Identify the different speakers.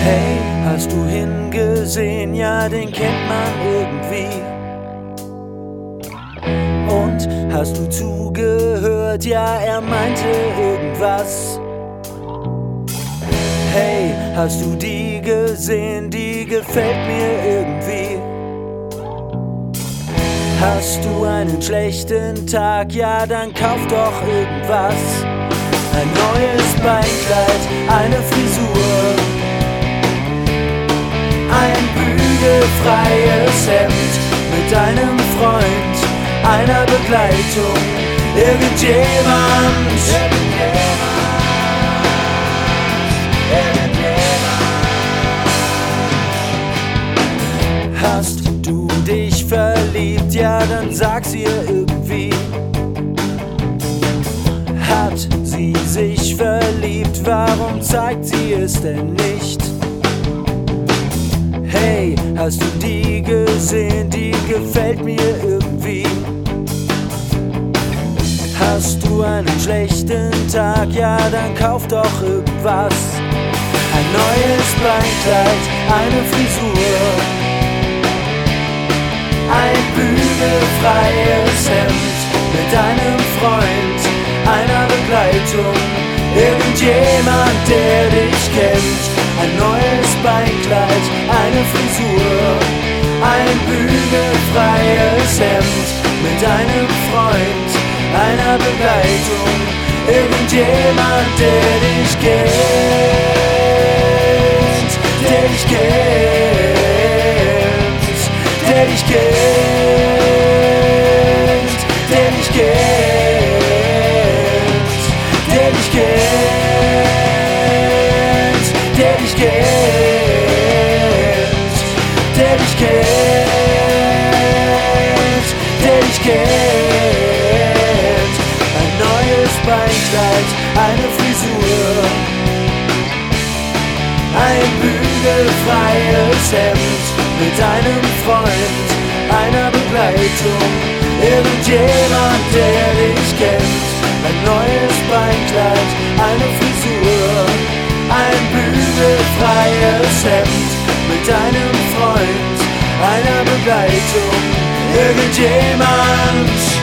Speaker 1: Hey, hast du hingesehen? Ja, den kennt man irgendwie. Und hast du zugehört? Ja, er meinte irgendwas. Hey, hast du die gesehen? Die gefällt mir irgendwie. Hast du einen schlechten Tag? Ja, dann kauf doch irgendwas. Ein neues Beinkleid, eine Frisur, ein bügelfreies Hemd mit einem Freund, einer Begleitung, irgendjemand. Hast du dich verliebt? Ja, dann sag's ihr irgendwie. Hat sie sich verliebt? Warum zeigt sie es denn nicht? Hey, hast du die gesehen? Die gefällt mir irgendwie. Hast du einen schlechten Tag? Ja, dann kauf doch irgendwas. Ein neues Beinkleid, eine Frisur, ein bügelfreies Hemd mit einem Freund, einer Begleitung, irgendjemand, der dich kennt. Ein neues Beinkleid, eine Frisur, ein bügelfreies Hemd mit einem Freund, einer Begleitung, irgendjemand, der dich kennt, der dich kennt, der dich kennt, der dich kennt, der dich kennt, der dich kennt, der dich kennt, der dich kennt. Ein neues Beinkleid, eine Frisur, ein bügelfreies Hemd mit einem Freund, einer Begleitung, irgendjemand, der dich kennt. Ein neues Beinkleid, eine Frisur, ein bügelfreies Hemd mit einem Freund, einer Begleitung, irgendjemand.